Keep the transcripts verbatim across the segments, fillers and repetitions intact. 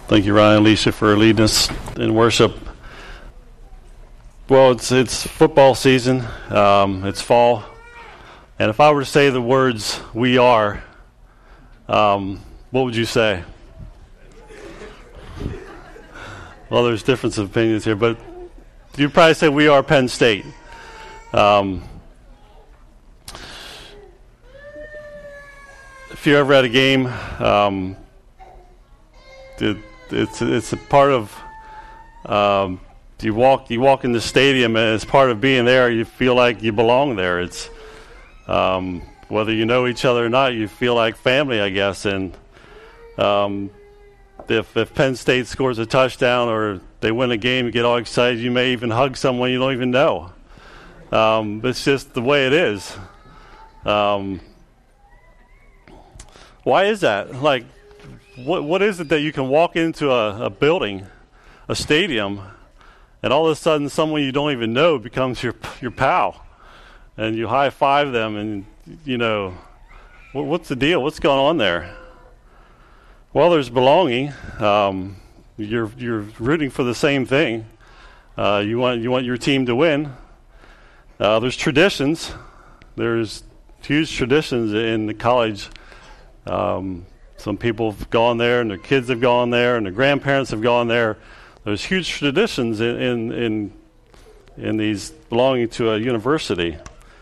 Thank you, Ryan and Alicia, for leading us in worship. Well, it's it's football season. Um, it's fall. And if I were to say the words, "we are," um, what would you say? Well, there's difference of opinions here, but you'd probably say we are Penn State. Um, if you're ever at a game, um, it, it's it's a part of um, you walk you walk in the stadium, and as part of being there, you feel like you belong there. It's um, whether you know each other or not, you feel like family, I guess. And um, if if Penn State scores a touchdown or they win a game, you get all excited. You may even hug someone you don't even know. Um, it's just the way it is. Um, why is that? Like, what what is it that you can walk into a, a building, a stadium, and all of a sudden someone you don't even know becomes your your pal, and you high five them, and you know, what, what's the deal? What's going on there? Well, there's belonging. Um, you're you're rooting for the same thing. Uh, you want you want your team to win. Uh, there's traditions. There's huge traditions in the college. Um, some people have gone there, and their kids have gone there, and their grandparents have gone there. There's huge traditions in in in, in these belonging to a university.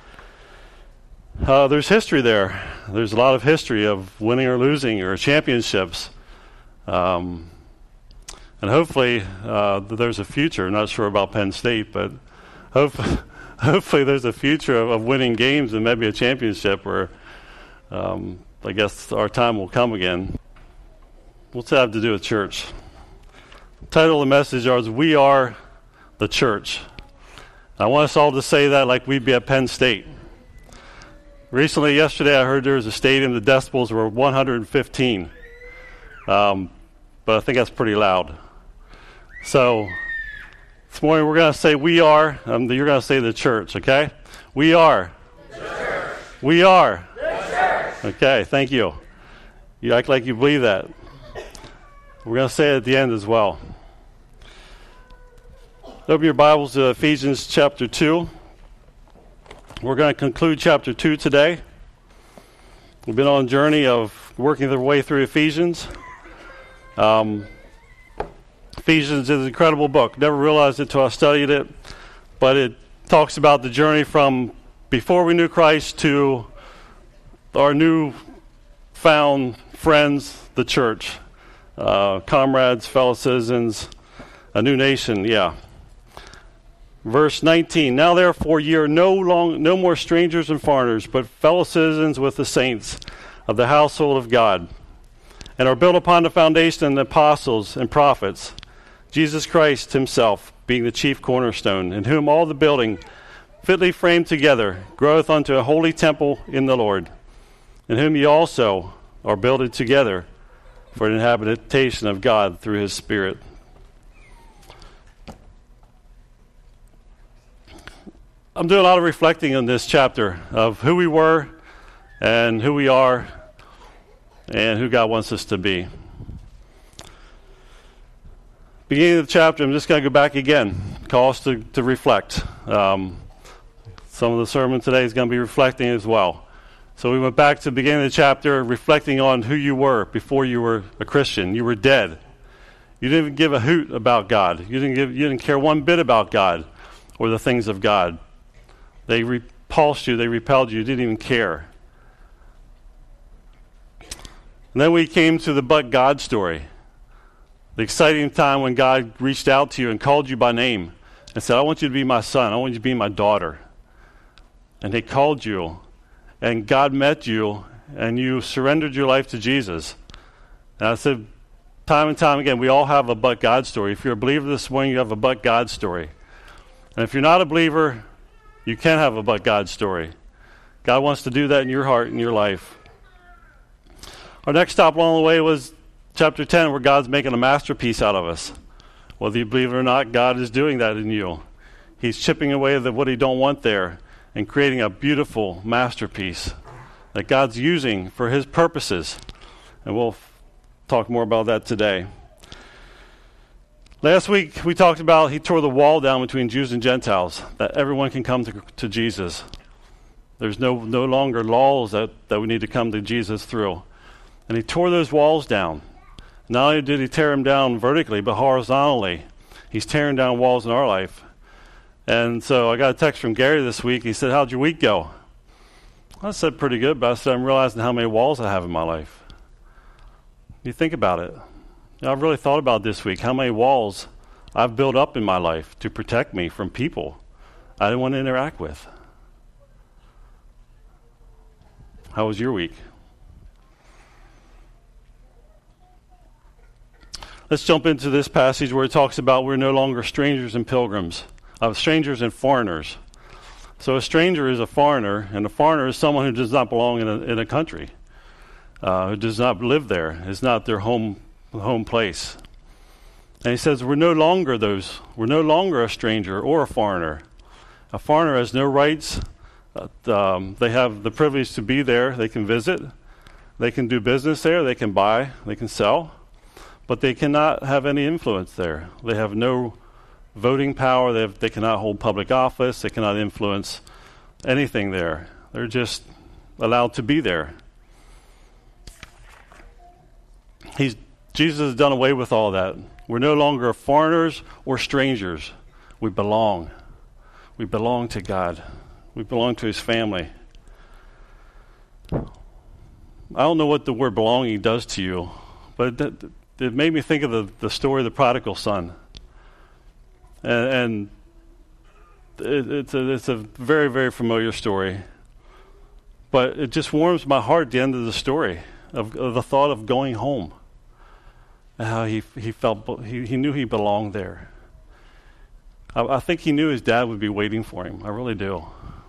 Uh, there's history there. There's a lot of history of winning or losing or championships. Um, and hopefully uh, there's a future. I'm not sure about Penn State, but hopefully, hopefully there's a future of, of winning games and maybe a championship where um, I guess our time will come again. What's that have to do with church? The title of the message is "We Are the Church." I want us all to say that like we'd be at Penn State. Recently, yesterday, I heard there was a stadium, the decibels were one hundred fifteen. Um, but I think that's pretty loud. So, this morning we're going to say we are, um, you're going to say the church, okay? We are. The church. We are. The church. Okay, thank you. You act like you believe that. We're going to say it at the end as well. Open your Bibles to Ephesians chapter two. We're going to conclude chapter two today. We've been on a journey of working our way through Ephesians. Um, Ephesians is an incredible book. Never realized it until I studied it. But it talks about the journey from before we knew Christ to our new found friends, the church. Uh, comrades, fellow citizens, a new nation, yeah. Verse nineteen, now therefore ye are no long, no more strangers and foreigners, but fellow citizens with the saints of the household of God, and are built upon the foundation of the apostles and prophets, Jesus Christ himself being the chief cornerstone, in whom all the building fitly framed together groweth unto a holy temple in the Lord, in whom ye also are builded together for an habitation of God through his Spirit. I'm doing a lot of reflecting on this chapter of who we were and who we are and who God wants us to be. Beginning of the chapter, I'm just going to go back again, call us to, to reflect. Um, some of the sermon today is going to be reflecting as well. So we went back to the beginning of the chapter, reflecting on who you were before you were a Christian. You were dead. You didn't give a hoot about God. You didn't give, you didn't care one bit about God or the things of God. They repulsed you. They repelled you. You didn't even care. And then we came to the but God story. The exciting time when God reached out to you and called you by name and said, I want you to be my son. I want you to be my daughter. And he called you. And God met you. And you surrendered your life to Jesus. And I said, time and time again, we all have a but God story. If you're a believer this morning, you have a but God story. And if you're not a believer, you can have a but God story. God wants to do that in your heart and your life. Our next stop along the way was chapter ten, where God's making a masterpiece out of us. Whether you believe it or not, God is doing that in you. He's chipping away the, what he don't want there and creating a beautiful masterpiece that God's using for his purposes. And we'll f- talk more about that today. Last week we talked about he tore the wall down between Jews and Gentiles, that everyone can come to, to Jesus. There's no no longer laws that, that we need to come to Jesus through. And he tore those walls down. Not only did he tear them down vertically, but horizontally. He's tearing down walls in our life. And so I got a text from Gary this week. He said, how'd your week go? I said, pretty good, but I said, I'm realizing how many walls I have in my life. You think about it. You know, I've really thought about this week how many walls I've built up in my life to protect me from people I didn't want to interact with. How was your week? Let's jump into this passage where it talks about we're no longer strangers and pilgrims, of uh, strangers and foreigners. So a stranger is a foreigner, and a foreigner is someone who does not belong in a, in a country, uh, who does not live there. It's not their home home place. And he says we're no longer those. We're no longer a stranger or a foreigner. A foreigner has no rights. Uh, um, they have the privilege to be there. They can visit. They can do business there. They can buy. They can sell. But they cannot have any influence there. They have no voting power. They, have, they cannot hold public office. They cannot influence anything there. They're just allowed to be there. He's, Jesus has done away with all that. We're no longer foreigners or strangers. We belong. We belong to God. We belong to his family. I don't know what the word belonging does to you, but it, it made me think of the, the story of the prodigal son. And, and it, it's, a, it's a very, very familiar story. But it just warms my heart at the end of the story, of, of the thought of going home. And how he he felt, he, he knew he belonged there. I, I think he knew his dad would be waiting for him. I really do.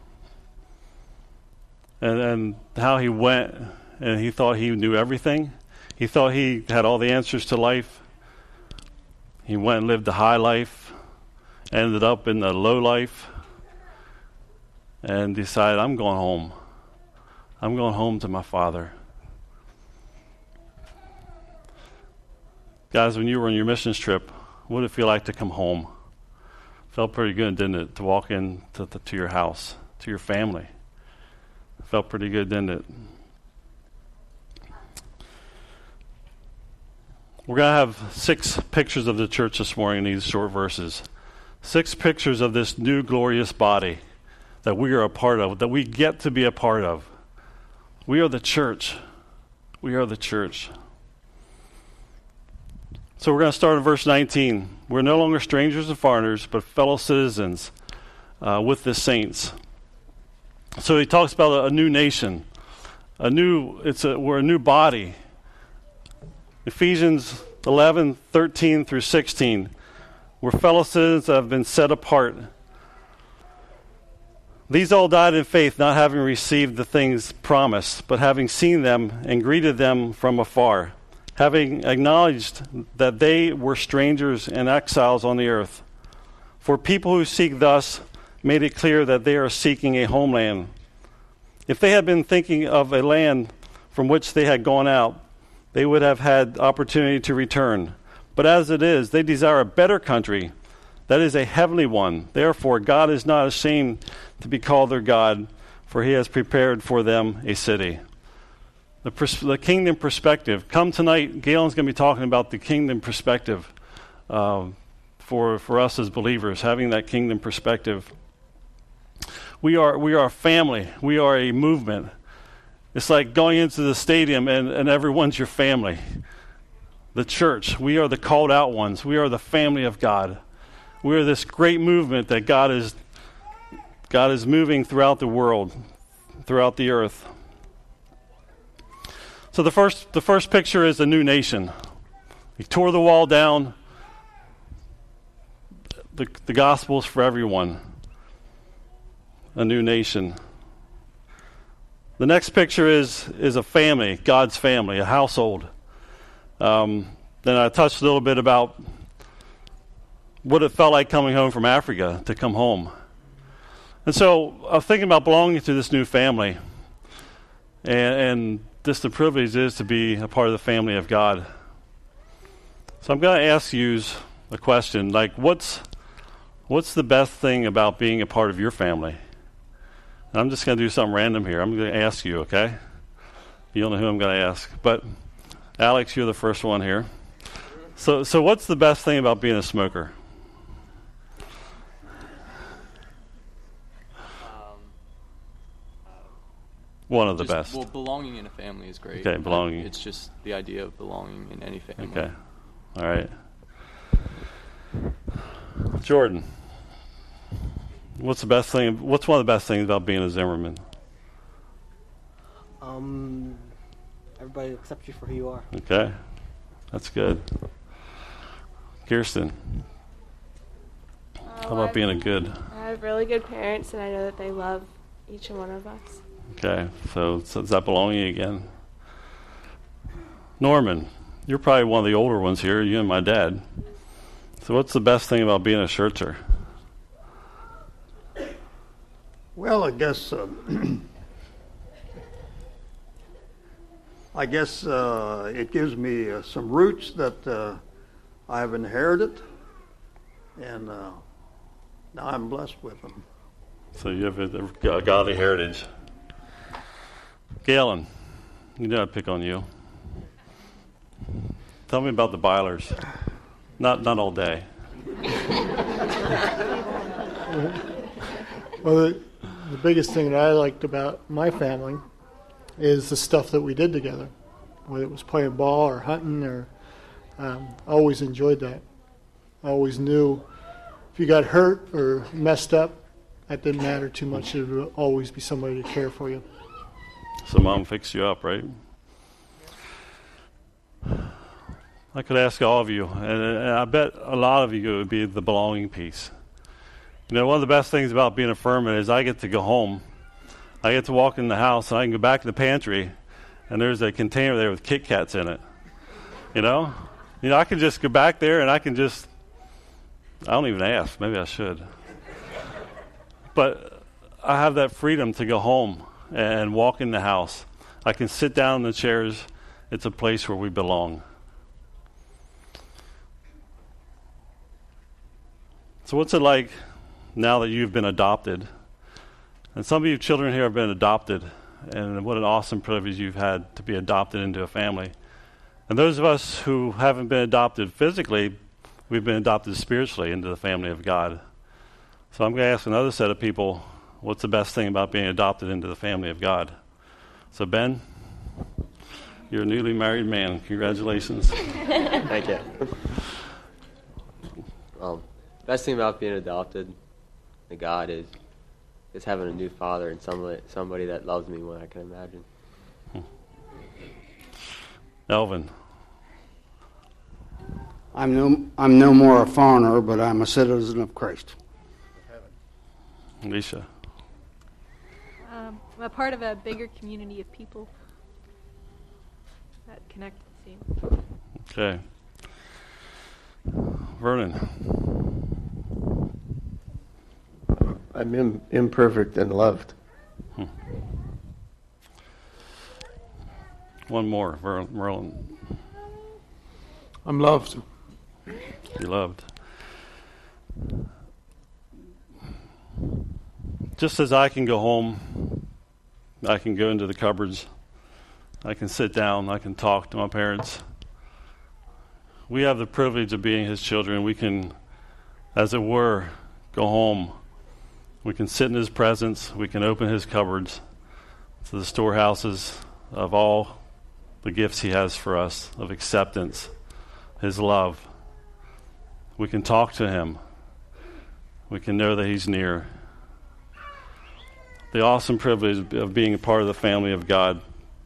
And, and how he went, and he thought he knew everything. He thought he had all the answers to life. He went and lived the high life, ended up in the low life, and decided, I'm going home. I'm going home to my father. Guys, when you were on your missions trip, what did it feel like to come home? Felt pretty good, didn't it? To walk in to, to, to your house, to your family. Felt pretty good, didn't it? We're going to have six pictures of the church this morning in these short verses. Six pictures of this new glorious body that we are a part of, that we get to be a part of. We are the church. We are the church. So we're going to start at verse nineteen. We're no longer strangers and foreigners, but fellow citizens uh, with the saints. So he talks about a, a new nation, a new. It's a we're a new body. Ephesians eleven, thirteen through sixteen. We're fellow citizens that have been set apart. These all died in faith, not having received the things promised, but having seen them and greeted them from afar, having acknowledged that they were strangers and exiles on the earth. For people who seek thus made it clear that they are seeking a homeland. If they had been thinking of a land from which they had gone out, they would have had opportunity to return. But as it is, they desire a better country, that is a heavenly one. Therefore, God is not ashamed to be called their God, for he has prepared for them a city. The, pers- the kingdom perspective. Come tonight, Galen's going to be talking about the kingdom perspective uh, for for us as believers, having that kingdom perspective. We are we are a family. We are a movement. It's like going into the stadium and, and everyone's your family. The church, we are the called out ones. We are the family of God. We are this great movement that God is God is moving throughout the world, throughout the earth. So the first the first picture is a new nation. He tore the wall down. The, the gospel is for everyone. A new nation. The next picture is is a family, God's family, a household. Um, then I touched a little bit about what it felt like coming home from Africa, to come home. And so I was thinking about belonging to this new family. And, and this the privilege is to be a part of the family of God. So I'm going to ask you a question like, what's what's the best thing about being a part of your family? And I'm just going to do something random here. I'm going to ask you, okay? You don't know who I'm going to ask. But, Alex, you're the first one here. So, so what's the best thing about being a smoker? Um, One of the just, best. Well, belonging in a family is great. Okay, belonging. I, it's just the idea of belonging in any family. Okay. All right. Jordan, what's the best thing? What's one of the best things about being a Zimmerman? Um, everybody accepts you for who you are. Okay, that's good. Kirsten, Uh, how well, about being a I've- good? I have really good parents, and I know that they love each and one of us. Okay, so, so is that belonging again? Norman, you're probably one of the older ones here, you and my dad. So what's the best thing about being a Scherzer? Well, I guess uh, I guess uh, it gives me uh, some roots that uh, I've inherited, and uh, now I'm blessed with them. So you have a, a godly heritage. Galen, you know I'd pick on you. Tell me about the Bylers. Not not all day. Well, the, the biggest thing that I liked about my family is the stuff that we did together, whether it was playing ball or hunting, or um, I always enjoyed that. I always knew if you got hurt or messed up, that didn't matter too much. There would always be somebody to care for you. So mom fixed you up, right? I could ask all of you, and, and I bet a lot of you it would be the belonging piece. You know, one of the best things about being a Furman is I get to go home. I get to walk in the house, and I can go back to the pantry, and there's a container there with Kit Kats in it. You know? You know, I can just go back there, and I can just, I don't even ask. Maybe I should. But I have that freedom to go home and walk in the house. I can sit down in the chairs. It's a place where we belong. So what's it like now that you've been adopted? And some of you children here have been adopted, and what an awesome privilege you've had to be adopted into a family. And those of us who haven't been adopted physically, we've been adopted spiritually into the family of God. So I'm going to ask another set of people, what's the best thing about being adopted into the family of God? So Ben, you're a newly married man. Congratulations. Thank you. Um, best thing about being adopted to God is is having a new father and somebody somebody that loves me more than I can imagine. Hmm. Elvin. I'm no I'm no more a foreigner, but I'm a citizen of Christ. Alicia. Um, I'm a part of a bigger community of people that connect the same. Okay. Vernon. I'm im- imperfect and loved. Hmm. One more, Ver- Merlin. I'm loved. You're loved. Just as I can go home, I can go into the cupboards, I can sit down, I can talk to my parents. We have the privilege of being his children. We can, as it were, go home. We can sit in his presence. We can open his cupboards to the storehouses of all the gifts he has for us, of acceptance, his love. We can talk to him. We can know that he's near. The awesome privilege of being a part of the family of God.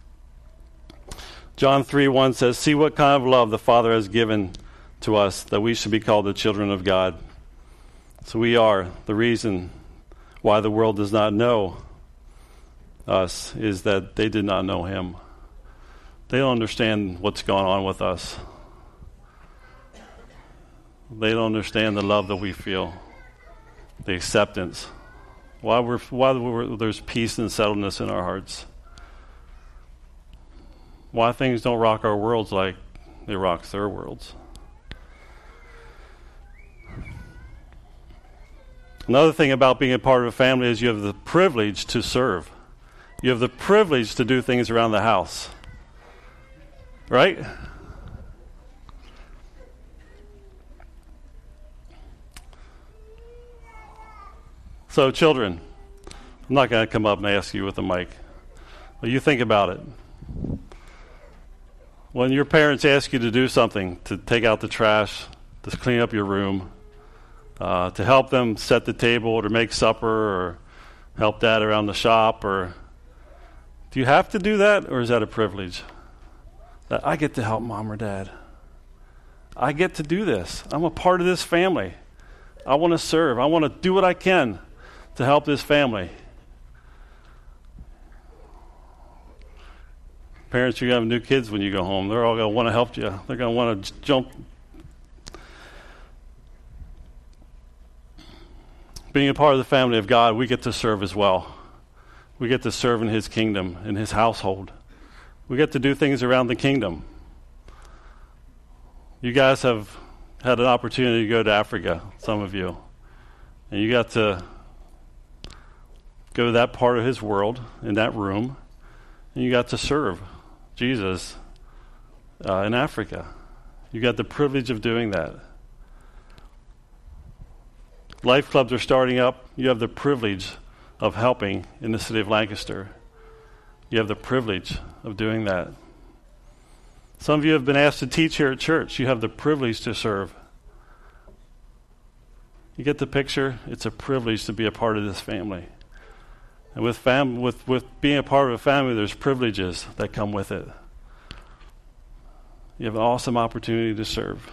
John three one says, "See what kind of love the Father has given to us, that we should be called the children of God." So we are. The reason why the world does not know us is that they did not know him. They don't understand what's going on with us. They don't understand the love that we feel, the acceptance. Why we're why we're, there's peace and settledness in our hearts. Why things don't rock our worlds like they rock their worlds. Another thing about being a part of a family is you have the privilege to serve. You have the privilege to do things around the house. Right? So, children, I'm not going to come up and ask you with the mic. But you think about it. When your parents ask you to do something, to take out the trash, to clean up your room, uh, to help them set the table, or to make supper, or help dad around the shop, or do you have to do that, or is that a privilege? That I get to help mom or dad. I get to do this. I'm a part of this family. I want to serve. I want to do what I can to help this family. Parents, you're going to have new kids when you go home. They're all going to want to help you. They're going to want to jump. Being a part of the family of God, we get to serve as well. We get to serve in His kingdom, in His household. We get to do things around the kingdom. You guys have had an opportunity to go to Africa, some of you. And you got to go to that part of His world, in that room, and you got to serve Jesus uh, in Africa. You got the privilege of doing that. Life clubs are starting up. You have the privilege of helping in the city of Lancaster. You have the privilege of doing that. Some of you have been asked to teach here at church. You have the privilege to serve. You get the picture? It's a privilege to be a part of this family. And with fam- with, with being a part of a family, there's privileges that come with it. You have an awesome opportunity to serve.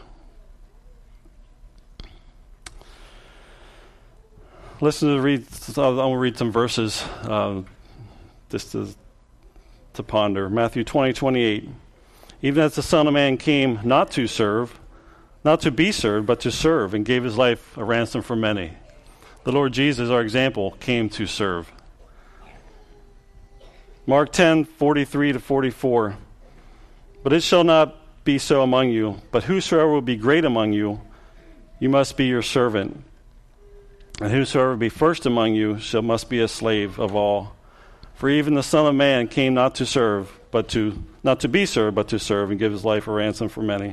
Listen to read. I want to read some verses uh, just to, to ponder. Matthew twenty, twenty-eight. Even as the Son of Man came not to serve, not to be served, but to serve, and gave His life a ransom for many. The Lord Jesus, our example, came to serve. Mark ten, forty-three to forty-four. But it shall not be so among you, but whosoever will be great among you, you must be your servant. And whosoever be first among you shall must be a slave of all. For even the Son of Man came not to serve, but to not to be served, but to serve, and give His life a ransom for many.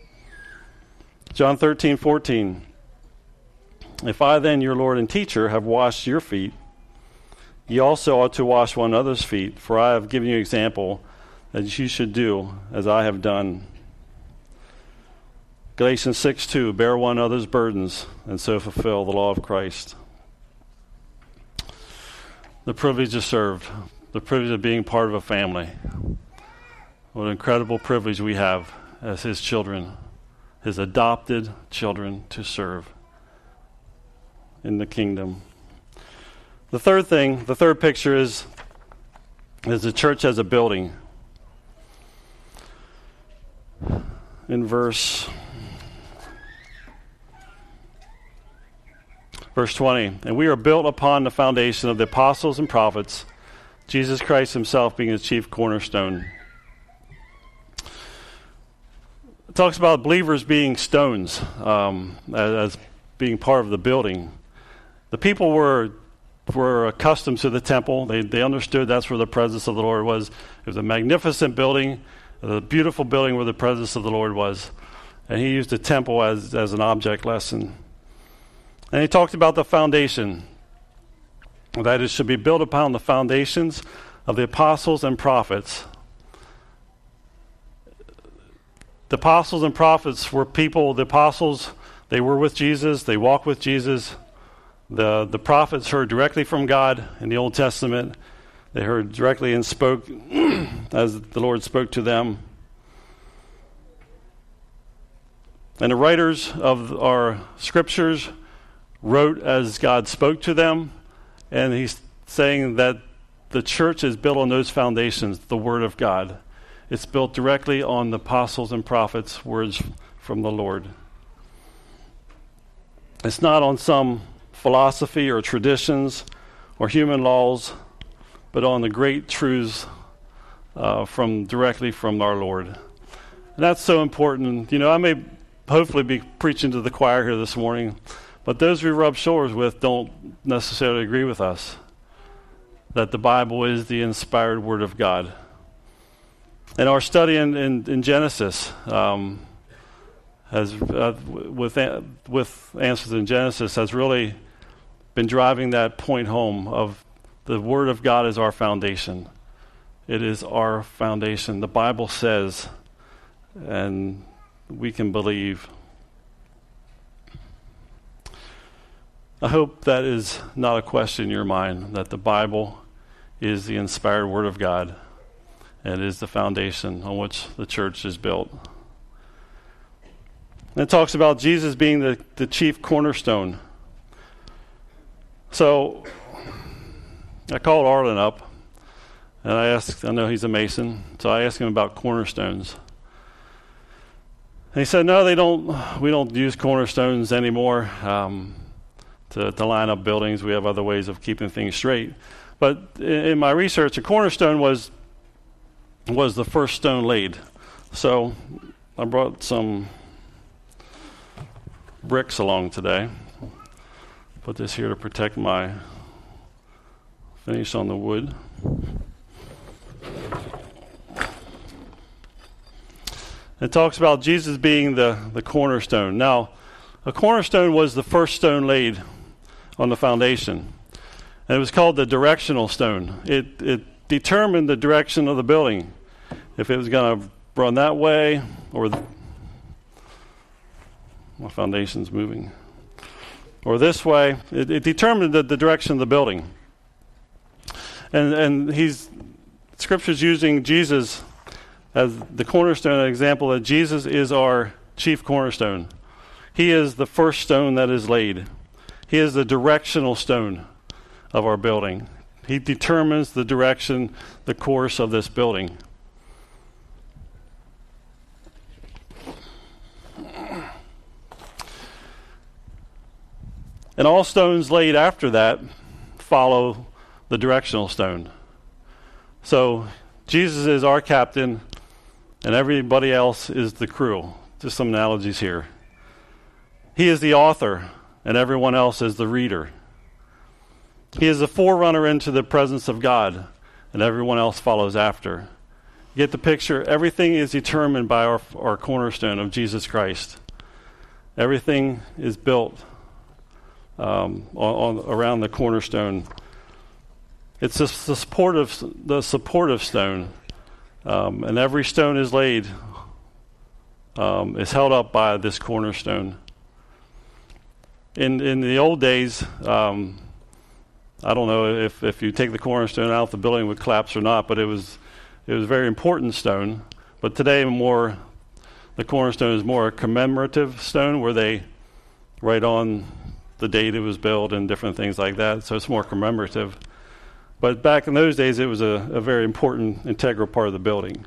John thirteen, fourteen. If I then, your Lord and teacher, have washed your feet, ye also ought to wash one another's feet, for I have given you example that you should do as I have done. Galatians six, two. Bear one another's burdens, and so fulfill the law of Christ. The privilege to serve, the privilege of being part of a family. What an incredible privilege we have as His children, His adopted children, to serve in the kingdom. The third thing, the third picture is, is the church as a building. In verse, verse twenty, and we are built upon the foundation of the apostles and prophets, Jesus Christ Himself being the chief cornerstone. It talks about believers being stones, um, as, as being part of the building. The people were were accustomed to the temple. They they understood that's where the presence of the Lord was. It was a magnificent building, a beautiful building where the presence of the Lord was. And He used the temple as, as an object lesson. And He talked about the foundation, that it should be built upon the foundations of the apostles and prophets. The apostles and prophets were people, the apostles, they were with Jesus, they walked with Jesus. The the prophets heard directly from God in the Old Testament. They heard directly and spoke as the Lord spoke to them. And the writers of our scriptures wrote as God spoke to them. And He's saying that the church is built on those foundations, the Word of God. It's built directly on the apostles and prophets' words from the Lord. It's not on some philosophy or traditions or human laws, but on the great truths uh, from directly from our Lord. And that's so important. You know, I may hopefully be preaching to the choir here this morning, But those we rub shoulders with don't necessarily agree with us that the Bible is the inspired Word of God. And our study in, in, in Genesis um, has, uh, with with Answers in Genesis, has really been driving that point home of the Word of God is our foundation. It is our foundation. The Bible says, and we can believe. I hope that is not a question in your mind, that the Bible is the inspired Word of God and is the foundation on which the church is built. And it talks about Jesus being the, the chief cornerstone. So I called Arlen up, and I asked, I know he's a Mason, so I asked him about cornerstones. And he said, no, they don't, we don't use cornerstones anymore um, to, to line up buildings. We have other ways of keeping things straight. But in, in my research, a cornerstone was was the first stone laid. So I brought some bricks along today. Put this here to protect my finish on the wood. It talks about Jesus being the, the cornerstone. Now, a cornerstone was the first stone laid on the foundation. And it was called the directional stone. It, it determined the direction of the building. If it was going to run that way, or the, my foundation's moving, or this way, it, it determined the, the direction of the building. And and he's Scripture's using Jesus as the cornerstone, an example that Jesus is our chief cornerstone. He is the first stone that is laid. He is the directional stone of our building. He determines the direction, the course of this building. And all stones laid after that follow the directional stone. So Jesus is our captain, and everybody else is the crew. Just some analogies here. He is the author, and everyone else is the reader. He is the forerunner into the presence of God, and everyone else follows after. You get the picture? Everything is determined by our, our cornerstone of Jesus Christ. Everything is built um, on, on around the cornerstone. It's the supportive, the supportive stone, um, and every stone is laid, um, is held up by this cornerstone. In in the old days, um, I don't know if, if you take the cornerstone out, the building would collapse or not, but it was it was a very important stone. But today, more the cornerstone is more a commemorative stone, where they write on the date it was built and different things like that. So it's more commemorative. But back in those days, it was a, a very important, integral part of the building.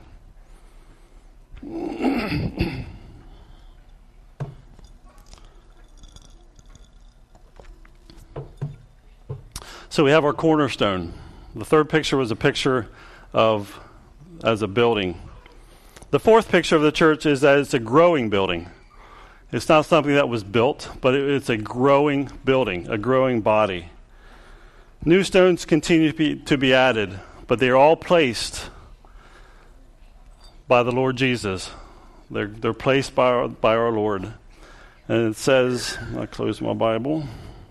So we have our cornerstone. The third picture was a picture of as a building. The fourth picture of the church is that it's a growing building. It's not something that was built, but it, it's a growing building, a growing body. New stones continue to be, to be added, but they are all placed by the Lord Jesus. They're, they're placed by our, by our Lord. And it says, I close my Bible.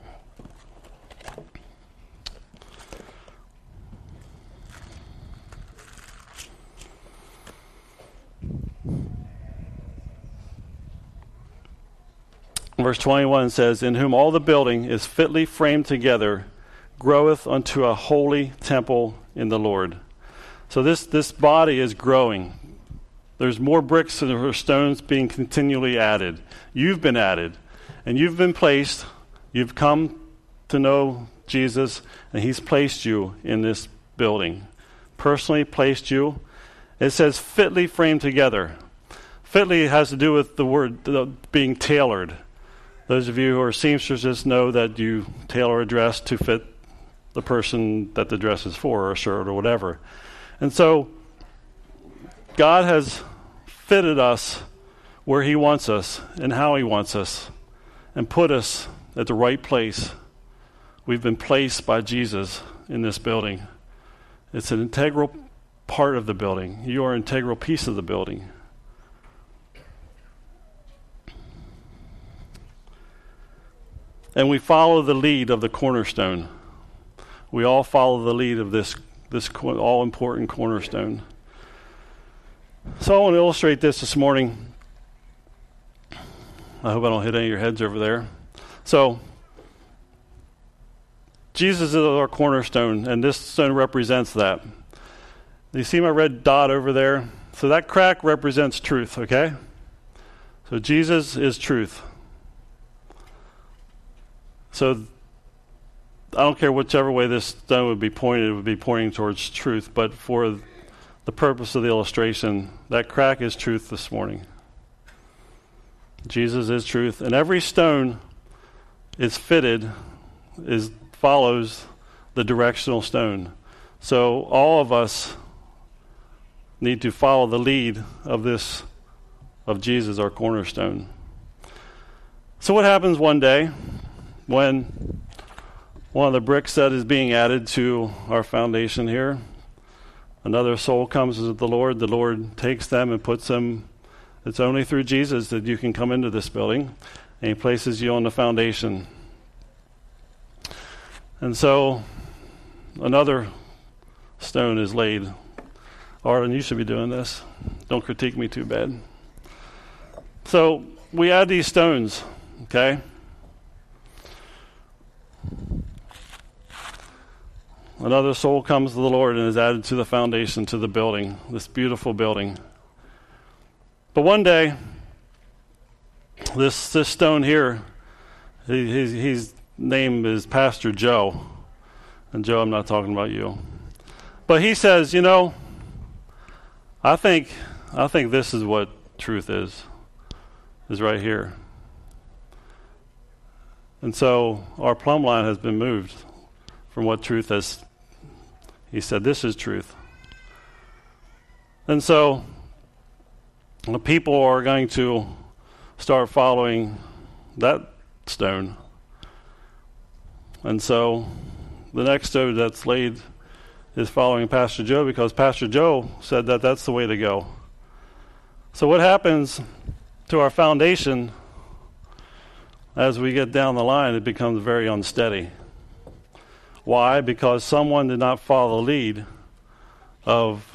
Verse twenty-one says, in whom all the building is fitly framed together, groweth unto a holy temple in the Lord. So this, this body is growing. There's more bricks and stones being continually added. You've been added, and you've been placed. You've come to know Jesus, and he's placed you in this building. Personally placed you. It says fitly framed together. Fitly has to do with the word the, being tailored. Those of you who are seamstresses know that you tailor a dress to fit the person that the dress is for, or a shirt or whatever. And so God has fitted us where he wants us and how he wants us, and put us at the right place. We've been placed by Jesus in this building. It's an integral part of the building. You are an integral piece of the building. And we follow the lead of the cornerstone. We all follow the lead of this, this all-important cornerstone. So I want to illustrate this this morning. I hope I don't hit any of your heads over there. So, Jesus is our cornerstone, and this stone represents that. You see my red dot over there? So that crack represents truth, okay? So Jesus is truth. So I don't care whichever way this stone would be pointed, it would be pointing towards truth, but for the purpose of the illustration, that crack is truth this morning. Jesus is truth, and every stone is fitted, is follows the directional stone. So all of us need to follow the lead of this, of Jesus, our cornerstone. So what happens one day when one of the bricks that is being added to our foundation here, another soul comes to the Lord, the Lord takes them and puts them, it's only through Jesus that you can come into this building, and he places you on the foundation. And so another stone is laid. Arlen, you should be doing this. Don't critique me too bad. So we add these stones, okay? Another soul comes to the Lord and is added to the foundation, to the building, this beautiful building. But one day, this this stone here, he, he's, his name is Pastor Joe. And Joe, I'm not talking about you. But he says, you know, I think I think this is what truth is, is right here. And so our plumb line has been moved from what truth is. He said, this is truth. And so the people are going to start following that stone. And so the next stone that's laid is following Pastor Joe, because Pastor Joe said that that's the way to go. So what happens to our foundation as we get down the line? It becomes very unsteady. Why? Because someone did not follow the lead of,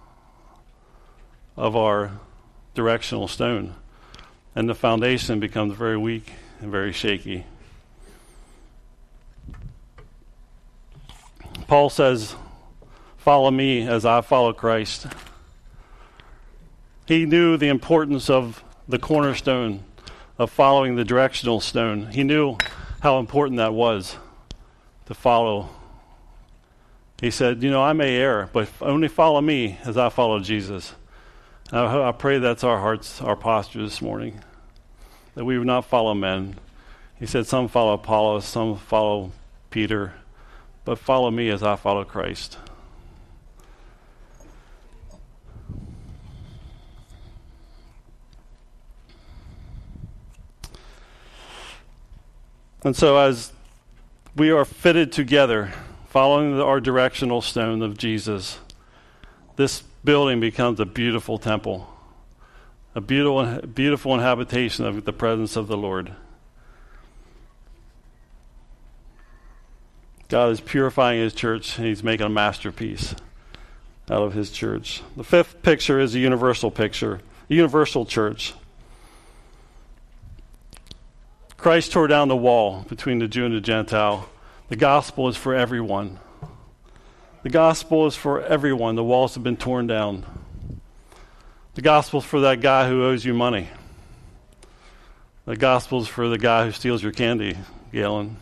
of our directional stone. And the foundation becomes very weak and very shaky. Paul says, follow me as I follow Christ. He knew the importance of the cornerstone, of following the directional stone. He knew how important that was to follow. He said, you know, I may err, but only follow me as I follow Jesus. And I, I pray that's our hearts, our posture this morning, that we would not follow men. He said some follow Apollos, some follow Peter, but follow me as I follow Christ. And so as we are fitted together, following our directional stone of Jesus, this building becomes a beautiful temple, a beautiful, beautiful habitation of the presence of the Lord. God is purifying his church, and he's making a masterpiece out of his church. The fifth picture is a universal picture, a universal church. Christ tore down the wall between the Jew and the Gentile. The gospel is for everyone. The gospel is for everyone. The walls have been torn down. The gospel is for that guy who owes you money. The gospel is for the guy who steals your candy, Galen.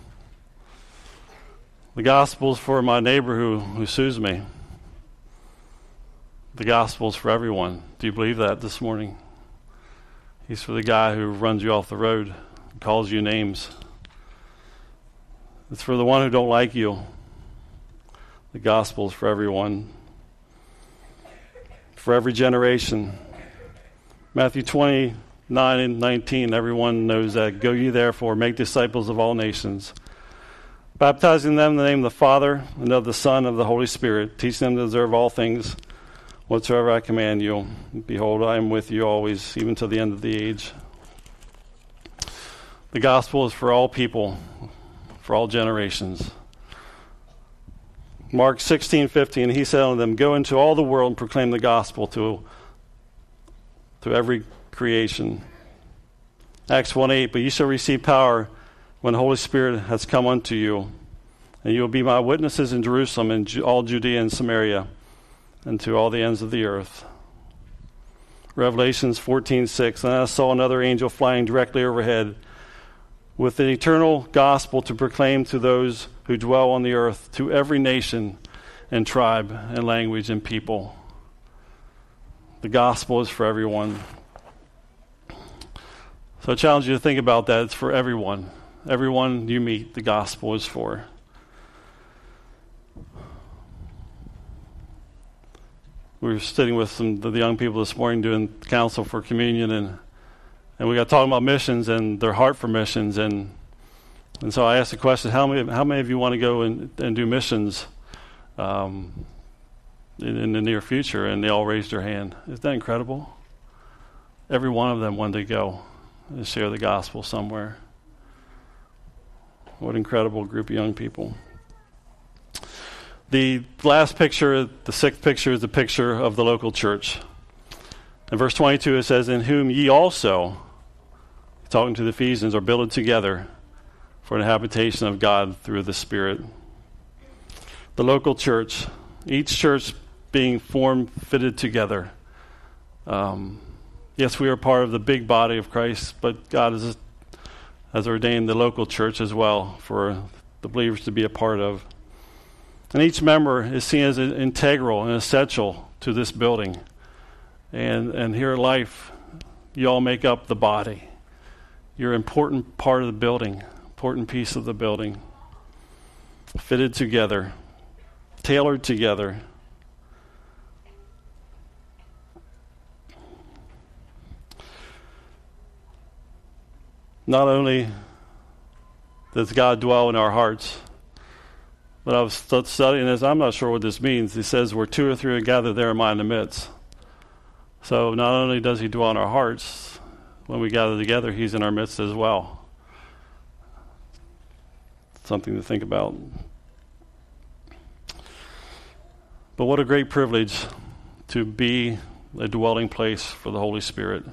The gospel is for my neighbor who, who sues me. The gospel is for everyone. Do you believe that this morning? He's for the guy who runs you off the road, calls you names. It's for the one who don't like you. The gospel is for everyone, for every generation. Matthew twenty, nine and nineteen, everyone knows that. Go ye therefore, make disciples of all nations, baptizing them in the name of the Father, and of the Son, and of the Holy Spirit, teaching them to observe all things whatsoever I command you. Behold, I am with you always, even to the end of the age. The gospel is for all people, for all generations. Mark sixteen fifteen, he said unto them, go into all the world and proclaim the gospel to, to every creation. Acts one eight, but ye shall receive power when the Holy Spirit has come unto you, and you will be my witnesses in Jerusalem and Ju- all Judea and Samaria, and to all the ends of the earth. Revelations fourteen six, and I saw another angel flying directly overhead, with an eternal gospel to proclaim to those who dwell on the earth, to every nation and tribe and language and people. The gospel is for everyone. So I challenge you to think about that. It's for everyone. Everyone you meet, the gospel is for. We were sitting with some of the young people this morning doing counsel for communion, and and we got talking about missions and their heart for missions, and and so I asked the question: How many how many of you want to go and, and do missions um, in, in the near future? And they all raised their hand. Isn't that incredible? Every one of them wanted to go and share the gospel somewhere. What an incredible group of young people. The last picture, the sixth picture, is the picture of the local church. In verse twenty-two, it says, in whom ye also, talking to the Ephesians, are builded together for the habitation of God through the Spirit. The local church, each church being formed, fitted together. Um, yes, we are part of the big body of Christ, but God has, has ordained the local church as well for the believers to be a part of. And each member is seen as integral and essential to this building. And and here at Life, you all make up the body. You're an important part of the building, important piece of the building. Fitted together, tailored together. Not only does God dwell in our hearts, but I was studying this. I'm not sure what this means. He says, where two or three are gathered, there am I in the midst. So not only does he dwell in our hearts, when we gather together, he's in our midst as well. Something to think about. But what a great privilege to be a dwelling place for the Holy Spirit.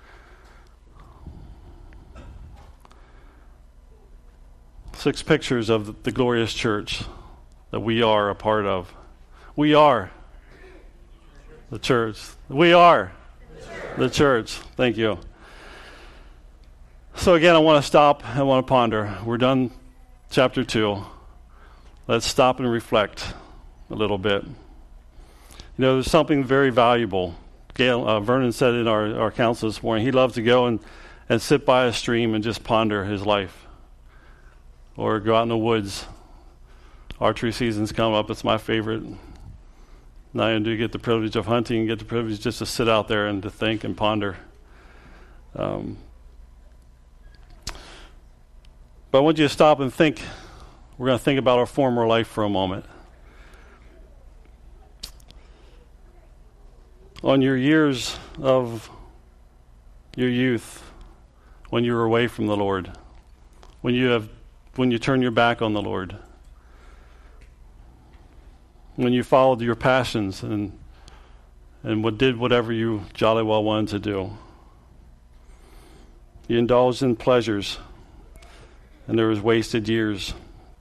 Six pictures of the glorious church that we are a part of. We are the church. We are the church. Thank you. So again, I want to stop. I want to ponder. We're done chapter two. Let's stop and reflect a little bit. You know, there's something very valuable. Gail, uh, Vernon said in our, our council this morning, he loved to go and, and sit by a stream and just ponder his life. Or go out in the woods. Archery season's coming up. It's my favorite. Now I do get the privilege of hunting and get the privilege just to sit out there and to think and ponder. Um, but I want you to stop and think. We're going to think about our former life for a moment. On your years of your youth, when you were away from the Lord, when you have when you turn your back on the Lord, when you followed your passions and and what did whatever you jolly well wanted to do. You indulged in pleasures, and there was wasted years.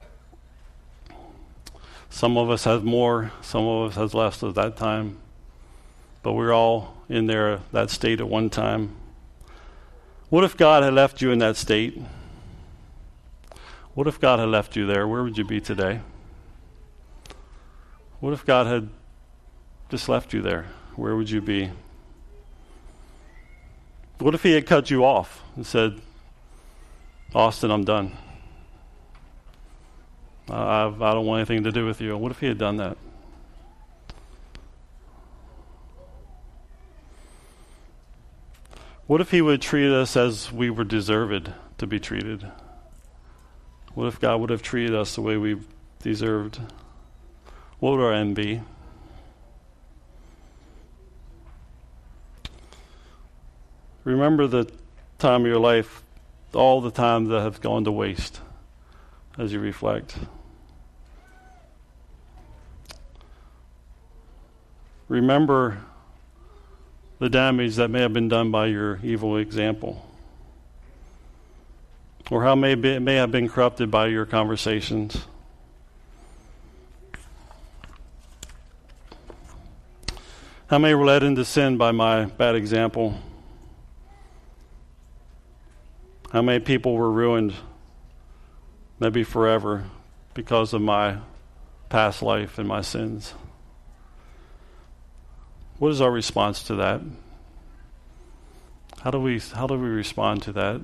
Some of us have more, some of us has less at that time, but we're all in there, that state at one time. What if God had left you in that state? What if God had left you there? Where would you be today? What if God had just left you there? Where would you be? What if he had cut you off and said, Austin, I'm done. I, I've, I don't want anything to do with you. What if he had done that? What if he would treat us as we were deserved to be treated? What if God would have treated us the way we deserved? What would our end be? Remember the time of your life, all the times that have gone to waste as you reflect. Remember the damage that may have been done by your evil example, or how may be, it may have been corrupted by your conversations. How many were led into sin by my bad example? How many people were ruined, maybe forever, because of my past life and my sins? What is our response to that? How do we how do we respond to that?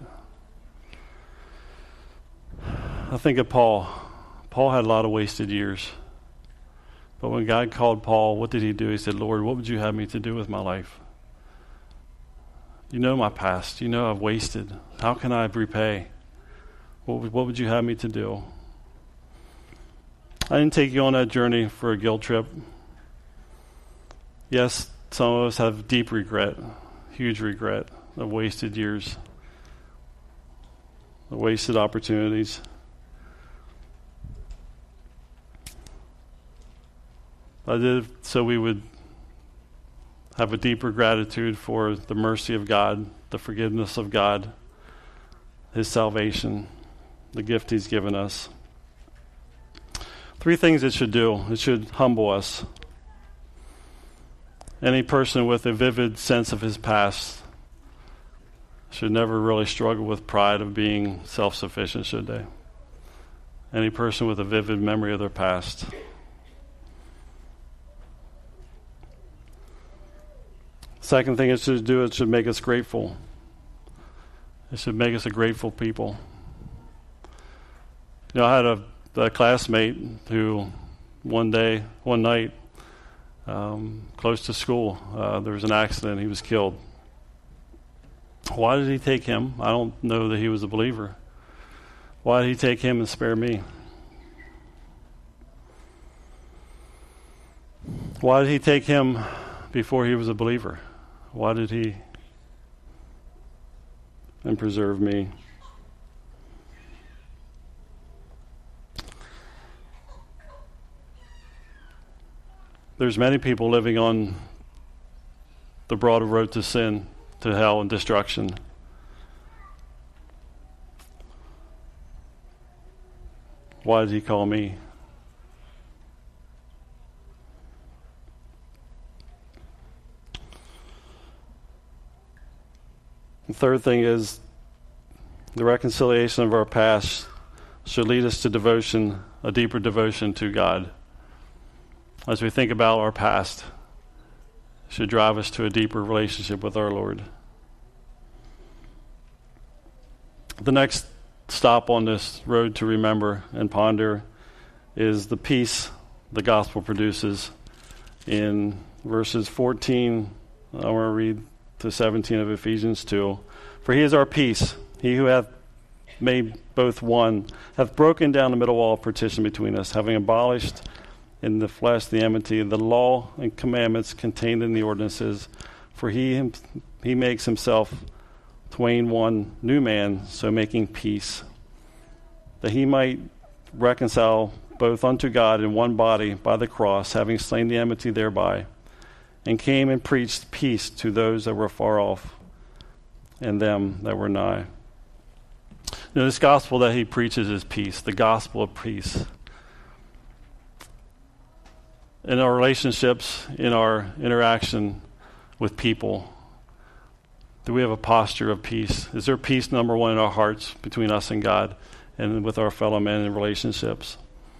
I think of Paul. Paul had a lot of wasted years. But when God called Paul, what did he do? He said, Lord, what would you have me to do with my life? You know my past. You know I've wasted. How can I repay? What would, what would you have me to do? I didn't take you on that journey for a guilt trip. Yes, some of us have deep regret, huge regret of wasted years, of wasted opportunities. I did it so we would have a deeper gratitude for the mercy of God, the forgiveness of God, His salvation, the gift He's given us. Three things it should do. It should humble us. Any person with a vivid sense of his past should never really struggle with pride of being self-sufficient, should they? Any person with a vivid memory of their past. Second thing it should do, it should make us grateful. It should make us a grateful people. You know, I had a, a classmate who one day, one night, um, close to school, uh, there was an accident. He was killed. Why did he take him? I don't know that he was a believer. Why did he take him and spare me? Why did he take him before he was a believer? Why did he and preserve me? There's many people living on the broad road to sin, to hell and destruction. Why did he call me? The third thing is the reconciliation of our past should lead us to devotion, a deeper devotion to God. As we think about our past, it should drive us to a deeper relationship with our Lord. The next stop on this road to remember and ponder is the peace the gospel produces. In verses fourteen, I want to read to seventeen of Ephesians two. For he is our peace, he who hath made both one, hath broken down the middle wall of partition between us, having abolished in the flesh the enmity, the law and commandments contained in the ordinances. For he him, he makes himself twain one new man, so making peace, that he might reconcile both unto God in one body by the cross, having slain the enmity thereby, and came and preached peace to those that were far off and them that were nigh. You know, this gospel that he preaches is peace, the gospel of peace. In our relationships, in our interaction with people, do we have a posture of peace? Is there peace, number one, in our hearts between us and God and with our fellow men in relationships?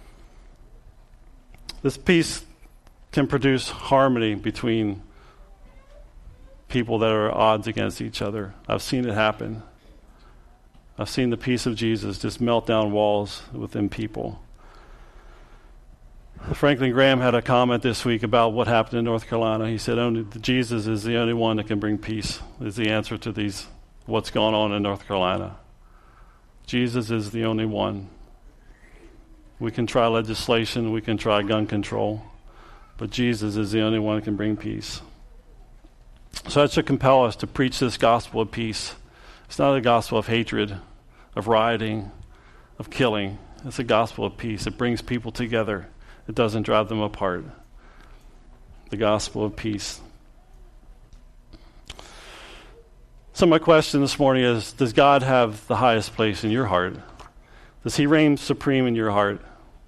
This peace can produce harmony between people that are at odds against each other. I've seen it happen. I've seen the peace of Jesus just melt down walls within people. Franklin Graham had a comment this week about what happened in North Carolina. He said, "Only Jesus is the only one that can bring peace," is the answer to these, what's going on in North Carolina. Jesus is the only one. We can try legislation, we can try gun control, but Jesus is the only one that can bring peace. So that should compel us to preach this gospel of peace. It's not a gospel of hatred, of rioting, of killing. It's a gospel of peace. It brings people together. It doesn't drive them apart. The gospel of peace. So my question this morning is, does God have the highest place in your heart? Does he reign supreme in your heart?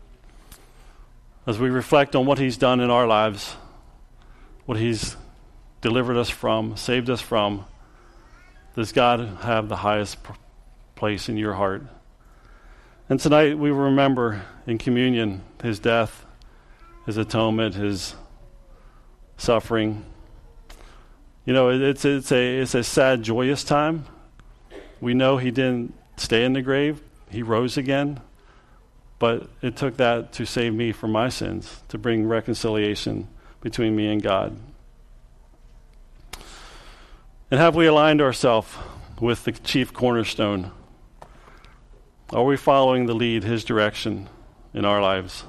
As we reflect on what he's done in our lives, what he's delivered us from, saved us from, does God have the highest p- place in your heart? And tonight we remember in communion his death, his atonement, his suffering. You know, it's it's a it's a sad, joyous time. We know he didn't stay in the grave; he rose again. But it took that to save me from my sins, to bring reconciliation between me and God. And have we aligned ourselves with the chief cornerstone? Are we following the lead, his direction in our lives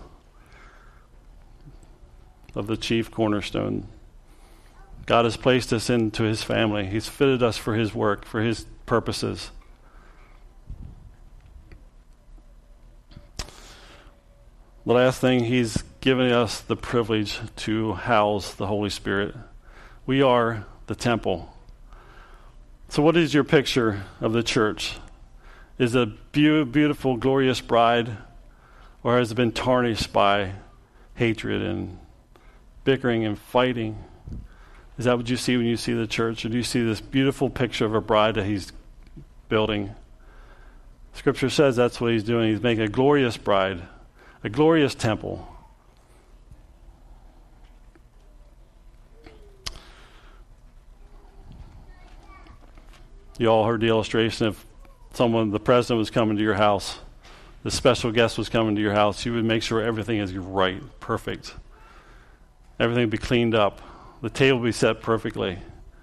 of the chief cornerstone? God has placed us into his family. He's fitted us for his work, for his purposes. The last thing, he's given us the privilege to house the Holy Spirit. We are the temple. So what is your picture of the church? Is it a be- beautiful, glorious bride, or has it been tarnished by hatred and bickering and fighting? Is that what you see when you see the church? Or do you see this beautiful picture of a bride that he's building? Scripture says that's what he's doing. He's making a glorious bride, a glorious temple. You all heard the illustration of someone, the president was coming to your house, the special guest was coming to your house. You would make sure everything is right, perfect. Everything would be cleaned up. The table would be set perfectly.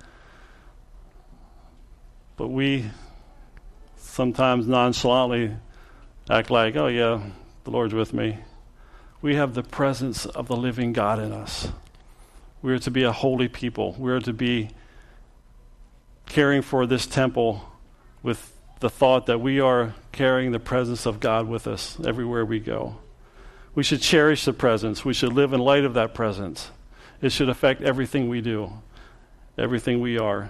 But we sometimes nonchalantly act like, oh yeah, the Lord's with me. We have the presence of the living God in us. We are to be a holy people. We are to be caring for this temple with the thought that we are carrying the presence of God with us everywhere we go. We should cherish the presence. We should live in light of that presence. It should affect everything we do, everything we are.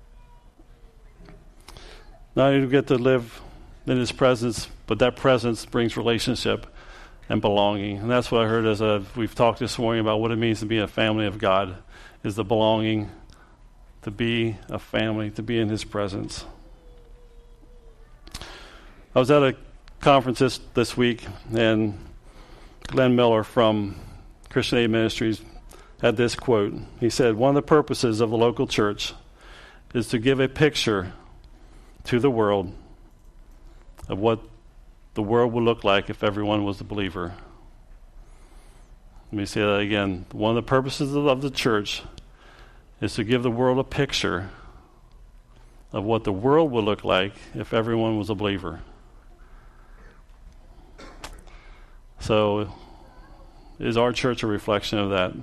Not only do we get to live in his presence, but that presence brings relationship and belonging. And that's what I heard as a, we've talked this morning about what it means to be a family of God, is the belonging, to be a family, to be in his presence. I was at a conference this, this week, and Glenn Miller from Christian Aid Ministries had this quote. He said, one of the purposes of the local church is to give a picture to the world of what the world would look like if everyone was a believer. Let me say that again. One of the purposes of the church is to give the world a picture of what the world would look like if everyone was a believer. So, is our church a reflection of that?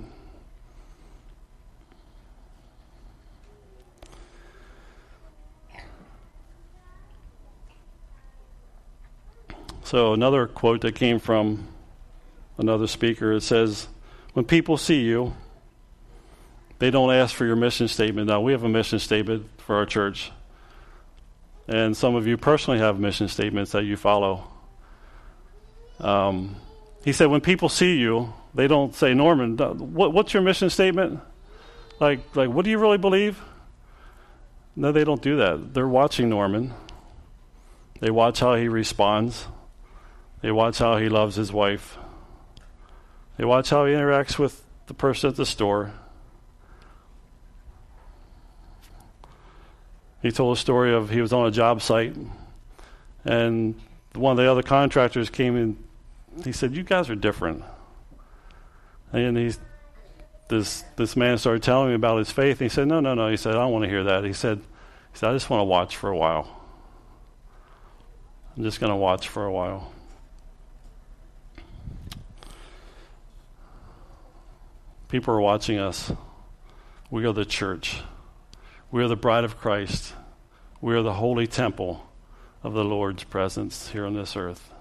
So another quote that came from another speaker, it says, when people see you, they don't ask for your mission statement. Now, we have a mission statement for our church. And some of you personally have mission statements that you follow. Um, he said, when people see you, they don't say, Norman, what, what's your mission statement? Like, like, what do you really believe? No, they don't do that. They're watching Norman. They watch how he responds. They watch how he loves his wife. They watch how he interacts with the person at the store. He told a story of he was on a job site, and one of the other contractors came in. He said, you guys are different. And he's, this this man started telling me about his faith. And he said, no, no, no. He said, I don't want to hear that. He said, he said, I just want to watch for a while. I'm just going to watch for a while. People are watching us. We are the church. We are the bride of Christ. We are the holy temple of the Lord's presence here on this earth.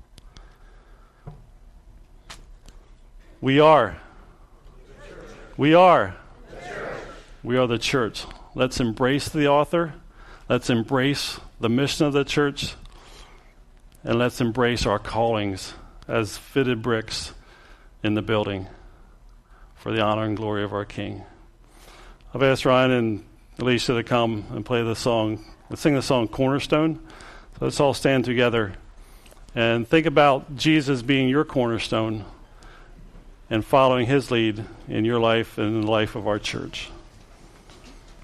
We are. We are. We are the church. Let's embrace the author. Let's embrace the mission of the church. And let's embrace our callings as fitted bricks in the building for the honor and glory of our King. I've asked Ryan and Alicia to come and play the song. Let's sing the song Cornerstone. So let's all stand together and think about Jesus being your cornerstone and following his lead in your life and in the life of our church.